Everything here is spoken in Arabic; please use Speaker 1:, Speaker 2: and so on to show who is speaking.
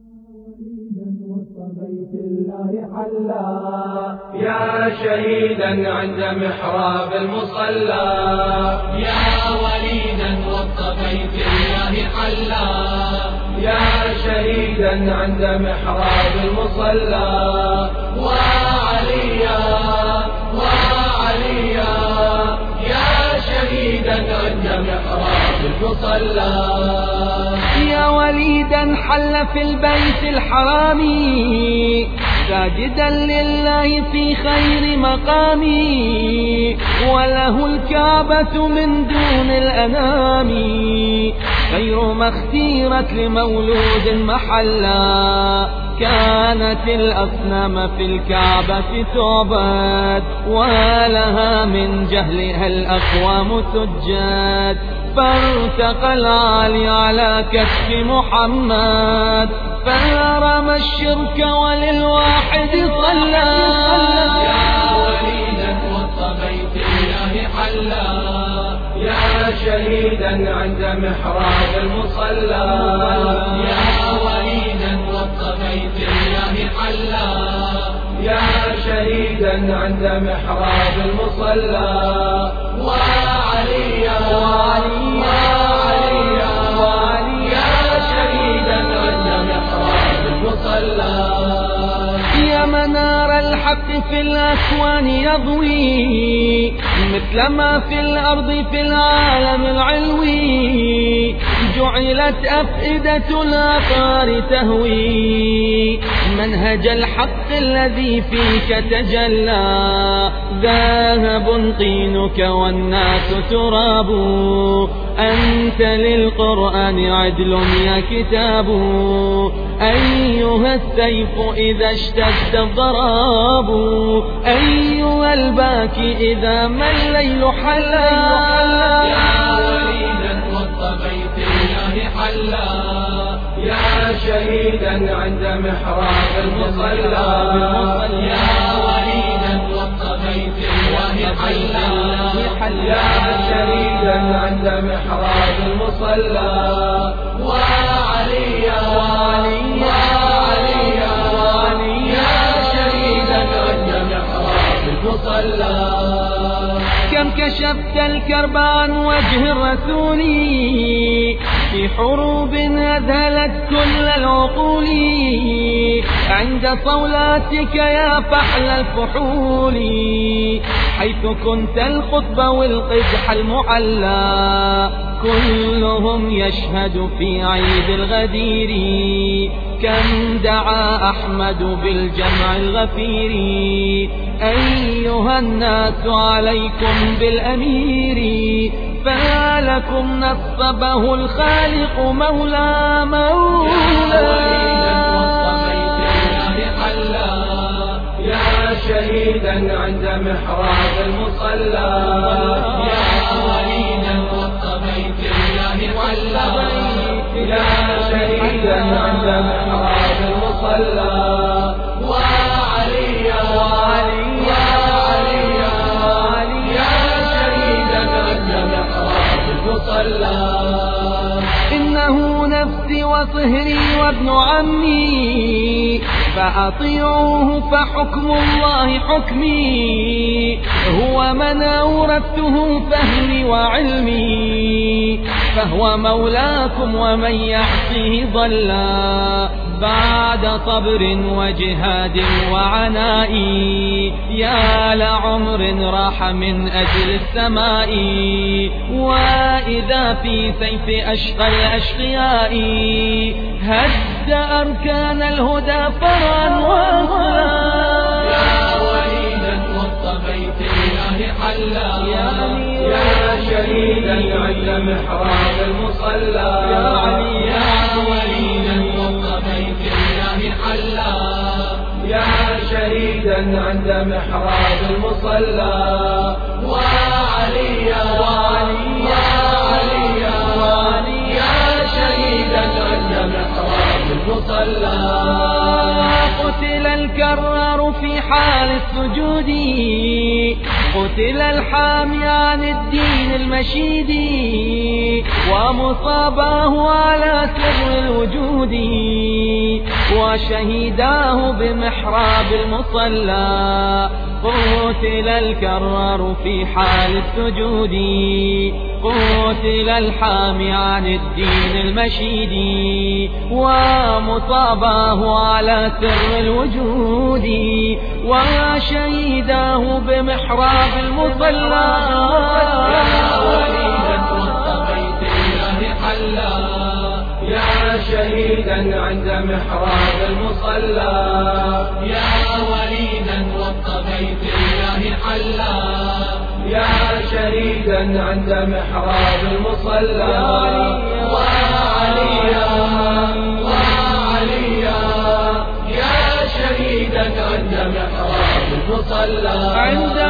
Speaker 1: بيت الله حلا يا شهيدا عند محراب المصلى،
Speaker 2: يا وليدا وسط بيت الله حلا
Speaker 1: يا شهيدا عند محراب المصلى،
Speaker 2: وعليا وعليا يا شهيدا عند محراب المصلى.
Speaker 3: يا وليدا حل في البيت الحرام ساجدا لله في خير مقام، وله الكعبة من دون الأنام، خير ما اختيرت لمولود محلا. كانت الأصنام في الكعبة تعبد، ولها من جهلها الأقوام سجاد، فارتقى العالي على كتف محمد، فهرم الشرك وللواحد صلى.
Speaker 2: يا وليدا وسط بيت الله حلا
Speaker 1: يا شهيدا عند محراب المصلى،
Speaker 2: يا وليدا وسط بيت الله حلا
Speaker 1: يا شهيدا عند محراب المصلى،
Speaker 2: وعليا يا شهيدا عند محراب المصلى.
Speaker 3: يا منار الحق في الأكوان يضوي، مثل ما في الأرض في العالم العلوي، جعلت أفئدة الأطهار تهوي، منهج الحق الذي فيك تجلى، ذهب طينك والناس تراب، أنت للقرآن عدل يا كتاب، أيها السيف إذا اشتد الضراب، أيها الباكي إذا ما الليل حلا.
Speaker 2: يا وليدا وسط بيت الله حلا
Speaker 1: يا شهيدا عند محراب المصلى،
Speaker 2: يا وليدا وسط بيت الله حلا
Speaker 1: يا شهيدا عند محراب المصلى،
Speaker 2: وعليا يا شهيدا عند محراب المصلى.
Speaker 3: كم كشفت الكرب عن وجه الرسول، في حروب أذهلت كل العقول، عند صولاتك يا فحل الفحول، حيث كنت الخطبة والقدح المعلى، كلهم يشهد في عيد الغدير، كم دعا أحمد بالجمع الغفير، أيها الناس عليكم بالأمير، فلكم نصبه الخالق مولى
Speaker 1: يا شهيدا عند محراب المصلى،
Speaker 2: يا وليدا وسط بيت الله حلا
Speaker 1: يا شهيدا عند محراب المصلى،
Speaker 2: وعليا يا شهيدا عند محراب المصلى.
Speaker 3: إنه نفسي وصهري وابن عمي، فأطيعوه فحكم الله حكمي، هو من أورثته فهمي وعلمي، فهو مولاكم ومن يعصيه ضلا، بعد صبر وجهاد وعناء، يا لعمر راح من أجل السماء، وإذا في سيف أشقى الأشقياء، هد أركان الهدى فرعا وأصلا.
Speaker 2: يا وليدا وسط بيت الله حلا
Speaker 1: يا شهيدا عند محراب المصلى،
Speaker 2: يا وليدا وسط بيت الله حلا
Speaker 1: يا شهيدا عند محراب المصلى،
Speaker 2: وعليا يا شهيدا عند محراب المصلى.
Speaker 3: قتل الكرار في حال السجود، قتل الحامي عن الدين المشيد، ومصاباه على سر الوجود، وشهيداه بمحراب المصلى قتل الكرار في حال السجود قتل الحامي عن الدين المشيد ومصاباه على سر الوجود وشهيداه بمحراب المصلى
Speaker 1: يا شهيدا عند محراب المصلى
Speaker 2: يا وليدا وسط بيت الله حلا
Speaker 1: يا شهيدا عند محراب المصلى
Speaker 2: وعليا يا شهيدا عند محراب المصلى
Speaker 3: عند